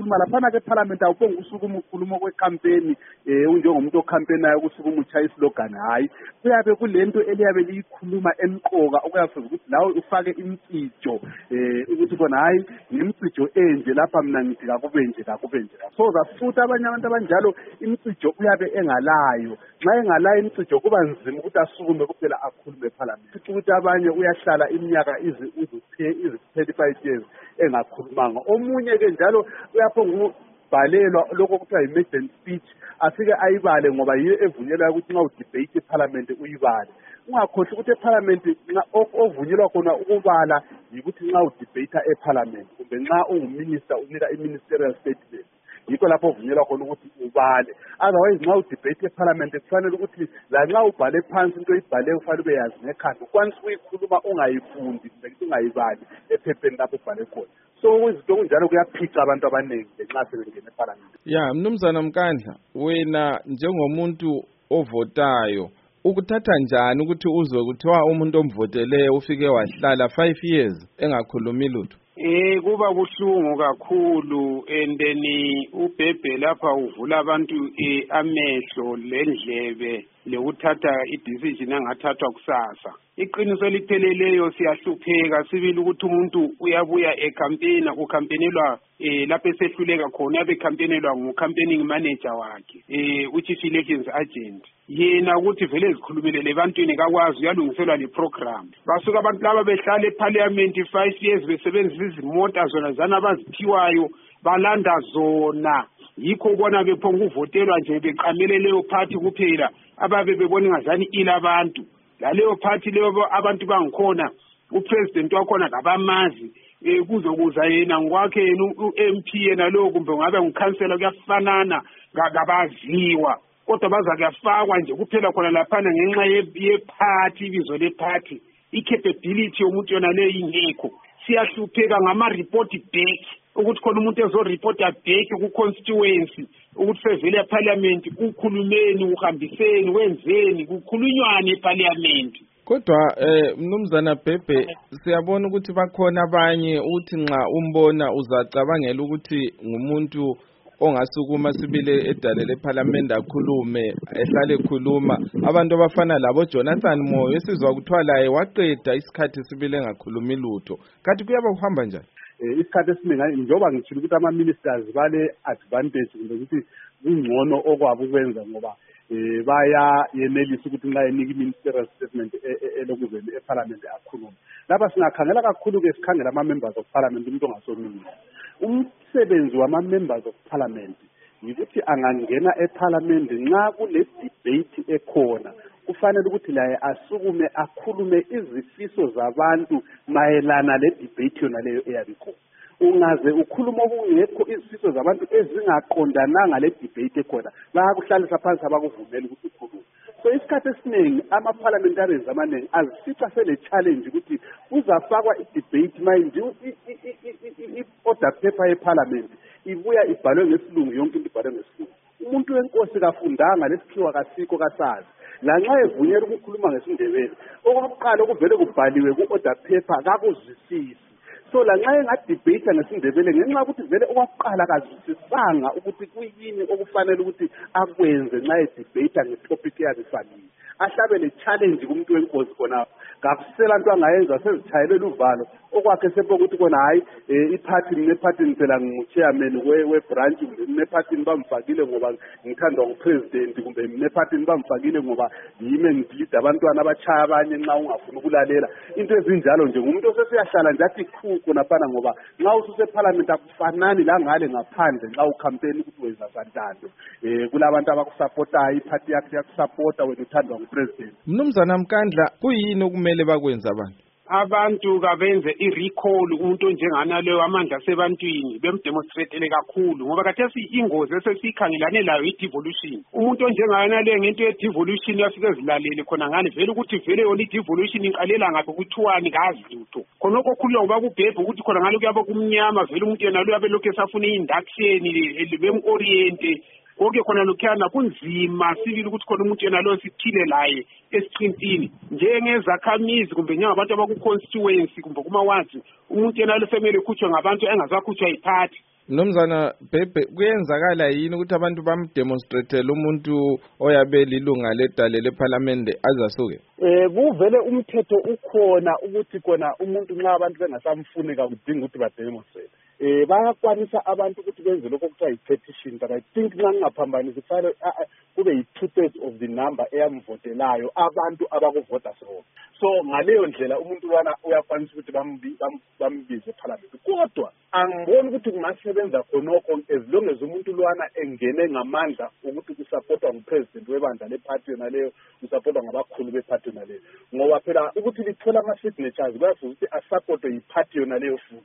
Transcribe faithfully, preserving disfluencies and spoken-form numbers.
uyakhuluma laphana ke parliament awubonga usukuma ukhuluma kwecampaign eh unjengomuntu ocampaignayo kusuka umutsha islogan hayi kuyabe kulento eliyabe liyikhuluma emqoka okuyafuna ukuthi lawe ufake imcijo eh ukuthi kona hayi imcijo enje lapha mina ngithi akube nje akube nje so zasutha abanye abantu abanjalo imcijo uyabe engalayo nxa engalayo imcijo kuba nzima ukuthi asukume kuphela akhulume eparliament ukuthi abanye uyahlala iminyaka izi izi thirty-five years engakhulumanga omunye ke njalo uyaphonga ubhalelwa lokho kuthiwa i-maiden speech afike ayibale ngoba yiyo evunyelwa ukuthi nxa udebate eparliament uyibale ungakhohlwa ukuthi eparliament ovunyelwa khona ukubala yikuthi nxa udebate eparliament kumbe nxa unguminister unika i-ministerial statement yikho lapho uvunyelwa khona ukuthi ubale otherwise nxa udebate eparliament kufanele ukuthi la nxa ubhale phansi into oyibhale ufanele ube yazi ngekhanda ukwanisa ukuyikhuluma ungayifundi kumbe ungayibali ephepheni lapho ubhale khona so izinto kunjalo kuyaphica abantu abaningi ngenxa sebengena eparliament. Ya Mnumzana Mkandla, wena njengomuntu ovotayo ukuthatha njani ukuthi uzwe kuthiwa umuntu omvotele ufike wahlala five years engakhulumi lutho? Eh kuba buhlungu kakhulu and then ubhebhe lapha uvula abantu amehlo lendlebe lekuthatha idecision engathathwa kusasa. Iqiniso lipheleleyo siyahlupheka sibili ukuthi umuntu uyabuya ecampaign ucampaignelwa eh lapho esehluleka khona abe campaignelwa ngucampaigning manager wakhe eh uchief elections agent yena ukuthi vele ezikhulumele lebantwini kakwazi uyalungiselwa le program basuka abantu laba behlala eparliament five years besebenzisa izimota zona zana abaziphiwayo balanda zona yikho ubona bephonga uvotelwa nje beqamele leyo party kuphela ababe bebona ngazani ila abantu laleyo party leyo abantu bangikhona upresident wakhona ngabamazi eh kuzokuza yena ngokwakhe yena u-M P yena lo kumbe ngabe ngikhansela kuyafanana ngabaziwa kodwa baza kuyafakwa nje kuphela khona laphana ngenxa ye-party ibizo le-party i-capability yomuntu yona leyo ingekho siyahlupheka ngama-report back ukuthi khona umuntu ezoreport back ku-constituency ukuthi sevele eparliament ukhulumeni uhambiseni wenzeni kukhulunywane eparliament. Kodwa eh Mnumzana Bhebhe siyabona ukuthi bakhona abanye uthi nxa umbona uzacabangela ukuthi ngumuntu ongasukuma sibile edalele eparliament akhulume ehlale ekhuluma abantu abafana labo Jonathan Moyo esizwa kuthiwa laye waqeda isikhathi sibile engakhulumi lutho kanti kuyaba kuhamba njani? Eh isikhathi esiningi njengoba ngitshilo ukuthi ama ministers bale advantage kumbe ukuthi kungcono okwabo ukwenza ngoba eh baya yenelisa ukuthi nxa enika i-ministerial statement elokuzeni eparliament akhulume lapha singakhangela kakhulu ke sikhangela ama members of parliament umuntu ongasomini umsebenzi wama members of parliament yikuthi angangena eparliament nxa kule debate ekhona kufanele ukuthi laye asukume akhulume izifiso zabantu mayelana le debate yona leyo eyabikho ungaze ukhuluma okungekho izifiso zabantu ezingaqondananga le debate ekhona bayakuhlalisa phansi abakuvumela ukuthi ukhulume so isikhathi esiningi ama-parliamentarians amaningi azifica sele challenge ukuthi uzafakwa i-debate manje i-order paper ye-parliament ibuya ibhalwe ngesilungu yonke into ibhalwe ngesilungu umuntu wenkosi kafundanga lesikhiwa kasikho kasazi lanxa evunyelwa ukukhuluma ngesindebele okokuqala okuvele kubhaliwe ku-order paper kakuzwisisi so lanxa engadebate ngesindebele ngenxa ukuthi vele okwakuqala kazwisisanga ukuthi kuyini okufanele ukuthi akwenze nxa edebate ngetopic yazifanele ahlabele challenge kumuntu wenkosi khona kakusela nto angayenza sezithayelela uvalo okwakhe sepokuthi kona hayi iphathi nephathi phela ngu-chairman we-branch nephathi bamfakile ngoba ngithandwa ngu-president kumbe nephathi bamfakile ngoba yime ngilida abantwana abachaya abanye nxa ungafuna ukulalela into ezinjalo nje ngumuntu osesiyahlala nje athi khu khonaphana ngoba nxa ususeparliament akufanani la ngale ngaphandle nxa ucampaign ukuthi wenza santando um kulabantu abakusapotayo iphathi yakhe yakusapota wena uthandwa ngu-president. Mnumzana Mkandla kuyini okumele bakwenza abantu? Abantu kabenze i-recall umuntu onjengana leyo amandla sebantwini bemdemonstratele kakhulu ngoba khathesi ingozi esesiyikhangelane layo i-devolution umuntu onjengana leyo ngento ye-devolution yafike zilalele khona ngani vele ukuthi vele yona i-devolution iqalela ngaphi kuthiwani kazi lutho khonokho khulula ngoba kubhebhe ukuthi khona ngalo kuyabe kumnyama vele umuntu yena lo yabe lokhu esafuna i-induction bem-oriente konke khona lokhuyana kunzima sibili ukuthi khona umuntu yena lo siphile laye esiqintini njengezakhamizi kumbe njengabantu abaku-constituency kumbe kuma-wards umuntu yena lo semele ekhutshwe ngabantu engazakhutshwa yiphathi Mnumzana Bhebhe, kuyenzakala yini ukuthi abantu bamdemonstratele umuntu oyabe lilunga ledale lephalamende azasuke? Eh kuvele umthetho ukhona ukuthi kona umuntu nxa abantu bengasamfuni kakudinga ukuthi bademonstrate. Eh bayakwanisa abantu ukuthi benze lokho kuthiwa yi-petition, but I think nxa ngingaphambanisi kufanele kube yi-two thirds of the number eyamvotelayo abantu abakuvota so. So ngaleyo ndlela umuntu lwana uyakwanisa ukuthi bambize eParliament. Kodwa angiboni ukuthi kungasebenza khonokho as long as umuntu lwana engene ngamandla ukuthi kusupportwa ngupresident webandla lephathi yona leyo, usupportwa ngabakhulu bephathi yona leyo. Ngoba phela ukuthi lithola ama-signatures kuyafuna ukuthi asupportwe yiphathi yona leyo futhi.